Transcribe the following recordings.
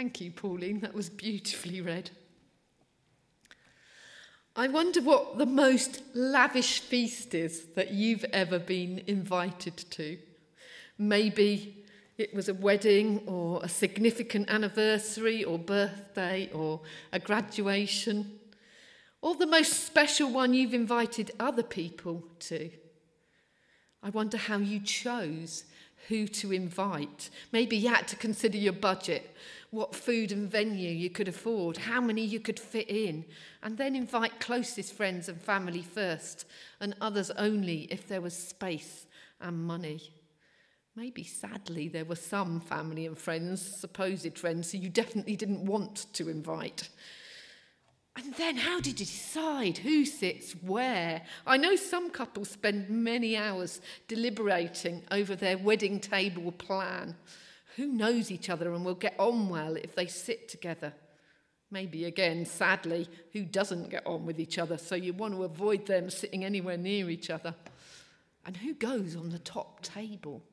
Thank you, Pauline. That was beautifully read. I wonder what the most lavish feast is that you've ever been invited to. Maybe it was a wedding or a significant anniversary or birthday or a graduation, or the most special one you've invited other people to. I wonder how you chose who to invite. Maybe you had to consider your budget, what food and venue you could afford, how many you could fit in, and then invite closest friends and family first, and others only if there was space and money. Maybe, sadly, there were some family and friends, supposed friends, who you definitely didn't want to invite. And then how did you decide who sits where? I know some couples spend many hours deliberating over their wedding table plan. Who knows each other and will get on well if they sit together? Maybe again, sadly, who doesn't get on with each other, so you want to avoid them sitting anywhere near each other? And who goes on the top table?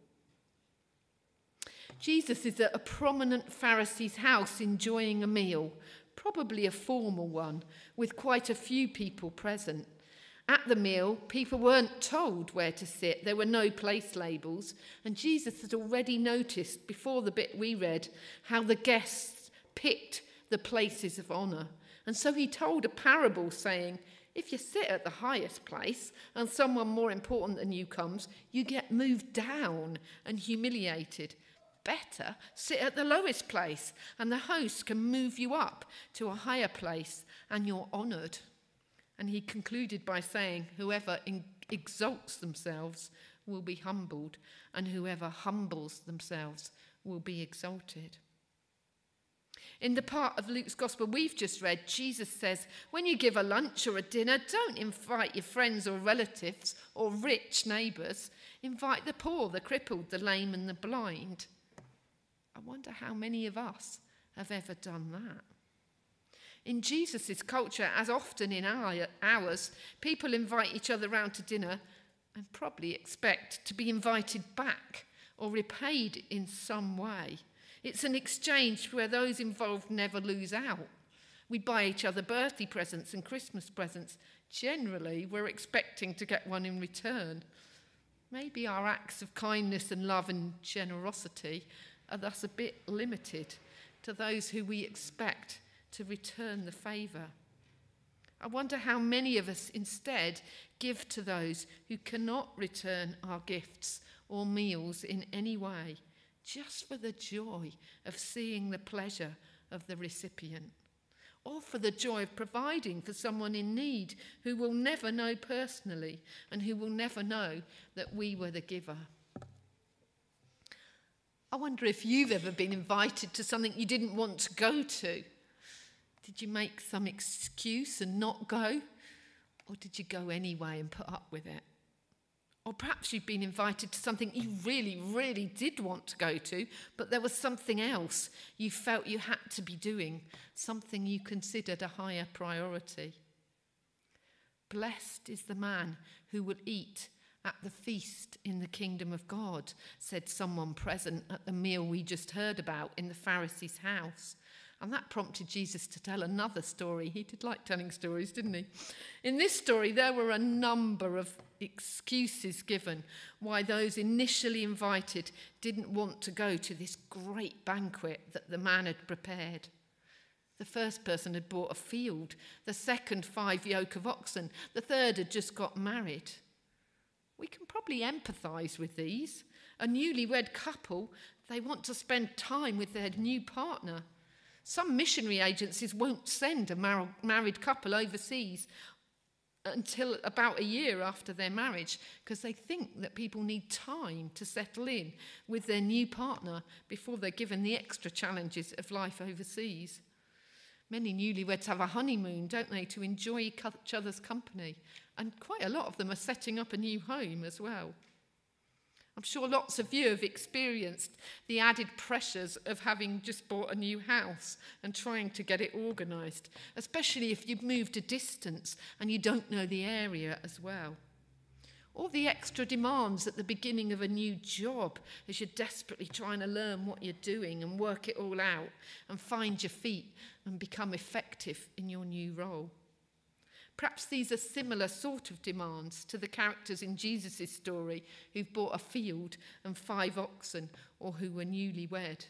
Jesus is at a prominent Pharisee's house enjoying a meal, probably a formal one, with quite a few people present. At the meal, people weren't told where to sit. There were no place labels. And Jesus had already noticed, before the bit we read, how the guests picked the places of honour. And so he told a parable saying, if you sit at the highest place and someone more important than you comes, you get moved down and humiliated. Better sit at the lowest place and the host can move you up to a higher place and you're honoured. And he concluded by saying, whoever exalts themselves will be humbled, and whoever humbles themselves will be exalted. In the part of Luke's Gospel we've just read, Jesus says, when you give a lunch or a dinner, don't invite your friends or relatives or rich neighbours. Invite the poor, the crippled, the lame and the blind. I wonder how many of us have ever done that. In Jesus' culture, as often in ours, people invite each other round to dinner and probably expect to be invited back or repaid in some way. It's an exchange where those involved never lose out. We buy each other birthday presents and Christmas presents. Generally, we're expecting to get one in return. Maybe our acts of kindness and love and generosity are thus a bit limited to those who we expect to return the favour. I wonder how many of us instead give to those who cannot return our gifts or meals in any way, just for the joy of seeing the pleasure of the recipient, or for the joy of providing for someone in need who will never know personally and who will never know that we were the giver. I wonder if you've ever been invited to something you didn't want to go to. Did you make some excuse and not go? Or did you go anyway and put up with it? Or perhaps you've been invited to something you really, really did want to go to, but there was something else you felt you had to be doing, something you considered a higher priority. Blessed is the man who will eat at the feast in the kingdom of God, said someone present at the meal we just heard about in the Pharisee's house. And that prompted Jesus to tell another story. He did like telling stories, didn't he? In this story, there were a number of excuses given why those initially invited didn't want to go to this great banquet that the man had prepared. The first person had bought a field, the second 5 yoke of oxen, the third had just got married. We can probably empathise with these. A newlywed couple, they want to spend time with their new partner. Some missionary agencies won't send a married couple overseas until about a year after their marriage because they think that people need time to settle in with their new partner before they're given the extra challenges of life overseas. Many newlyweds have a honeymoon, don't they, to enjoy each other's company. And quite a lot of them are setting up a new home as well. I'm sure lots of you have experienced the added pressures of having just bought a new house and trying to get it organised, especially if you've moved a distance and you don't know the area as well. or the extra demands at the beginning of a new job as you're desperately trying to learn what you're doing and work it all out and find your feet and become effective in your new role. Perhaps these are similar sort of demands to the characters in Jesus' story who've bought a field and 5 oxen or who were newlywed.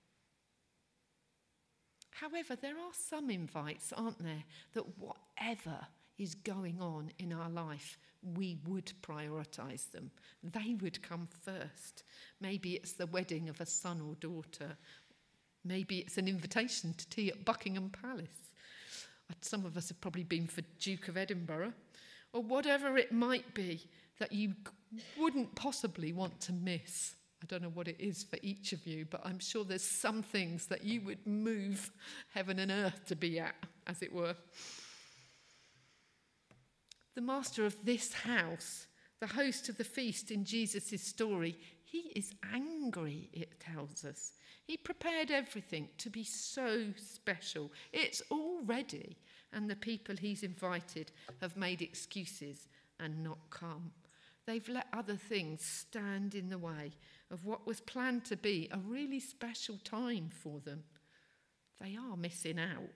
However, there are some invites, aren't there, that whatever is going on in our life, we would prioritise them. They would come first. Maybe it's the wedding of a son or daughter. Maybe it's an invitation to tea at Buckingham Palace. Some of us have probably been for Duke of Edinburgh. Or whatever it might be that you wouldn't possibly want to miss. I don't know what it is for each of you, but I'm sure there's some things that you would move heaven and earth to be at, as it were. The master of this house, the host of the feast in Jesus' story, he is angry, it tells us. He prepared everything to be so special. It's all ready, and the people he's invited have made excuses and not come. They've let other things stand in the way of what was planned to be a really special time for them. They are missing out.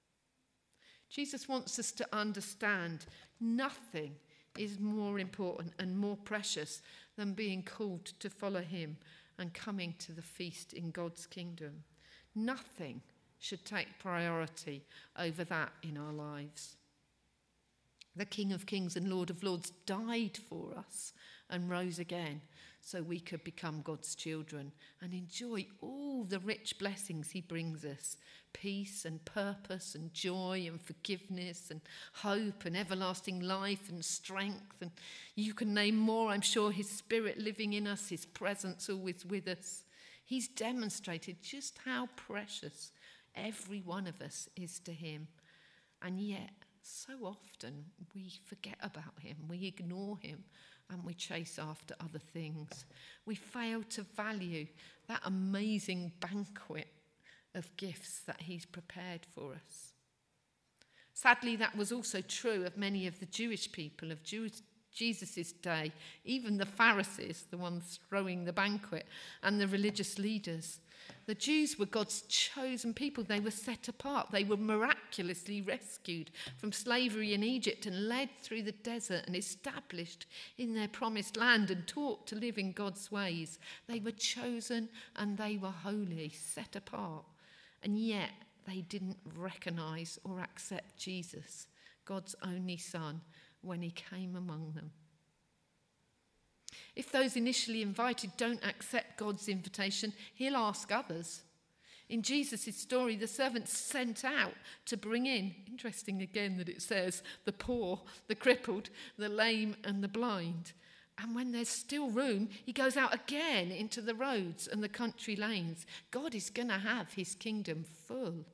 Jesus wants us to understand nothing is more important and more precious than being called to follow him and coming to the feast in God's kingdom. Nothing should take priority over that in our lives. The King of Kings and Lord of Lords died for us and rose again so we could become God's children and enjoy all the rich blessings he brings us. Peace and purpose and joy and forgiveness and hope and everlasting life and strength. And you can name more, I'm sure, his spirit living in us, his presence always with us. He's demonstrated just how precious every one of us is to him. And yet, so often we forget about him, we ignore him, and we chase after other things. We fail to value that amazing banquet of gifts that he's prepared for us. Sadly, that was also true of many of the Jewish people of Jesus' day, even the Pharisees, the ones throwing the banquet, and the religious leaders. The Jews were God's chosen people. They were set apart. They were miraculously rescued from slavery in Egypt and led through the desert and established in their promised land and taught to live in God's ways. They were chosen and they were holy, set apart. And yet they didn't recognise or accept Jesus, God's only Son, when he came among them. If those initially invited don't accept God's invitation, he'll ask others. In Jesus' story, the servants sent out to bring in, interesting again that it says, the poor, the crippled, the lame and the blind. And when there's still room, he goes out again into the roads and the country lanes. God is going to have his kingdom full.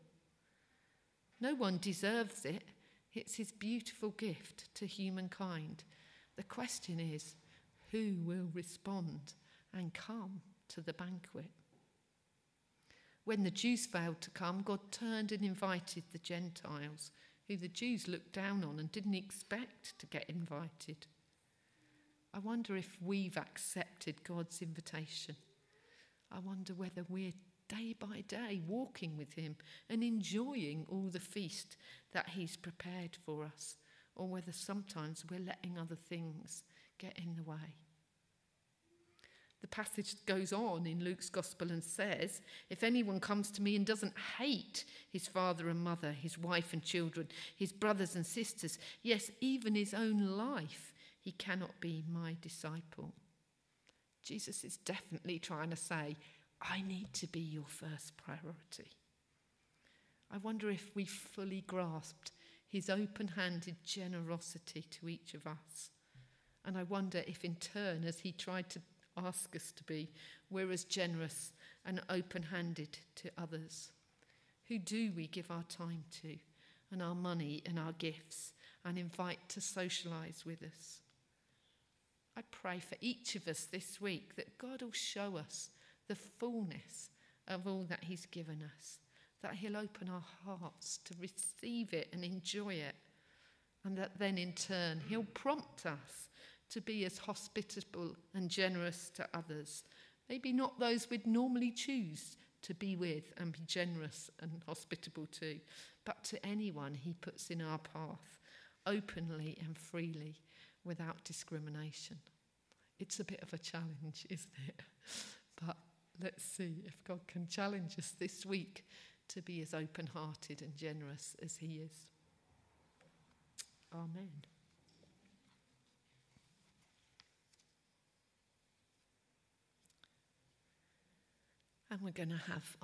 No one deserves it. It's his beautiful gift to humankind. The question is, who will respond and come to the banquet? When the Jews failed to come, God turned and invited the Gentiles, who the Jews looked down on and didn't expect to get invited. I wonder if we've accepted God's invitation. I wonder whether we're day by day walking with him and enjoying all the feast that he's prepared for us, or whether sometimes we're letting other things get in the way. The passage goes on in Luke's Gospel and says, if anyone comes to me and doesn't hate his father and mother, his wife and children, his brothers and sisters, yes, even his own life, he cannot be my disciple. Jesus is definitely trying to say, I need to be your first priority. I wonder if we fully grasped his open-handed generosity to each of us. And I wonder if in turn, as he tried to ask us to be, we're as generous and open-handed to others. Who do we give our time to, and our money and our gifts, and invite to socialise with us? I pray for each of us this week that God will show us the fullness of all that he's given us, that he'll open our hearts to receive it and enjoy it, and that then in turn he'll prompt us to be as hospitable and generous to others. Maybe not those we'd normally choose to be with and be generous and hospitable to, but to anyone he puts in our path, openly and freely, without discrimination. It's a bit of a challenge, isn't it? But let's see if God can challenge us this week to be as open-hearted and generous as he is. Amen. And we're going to have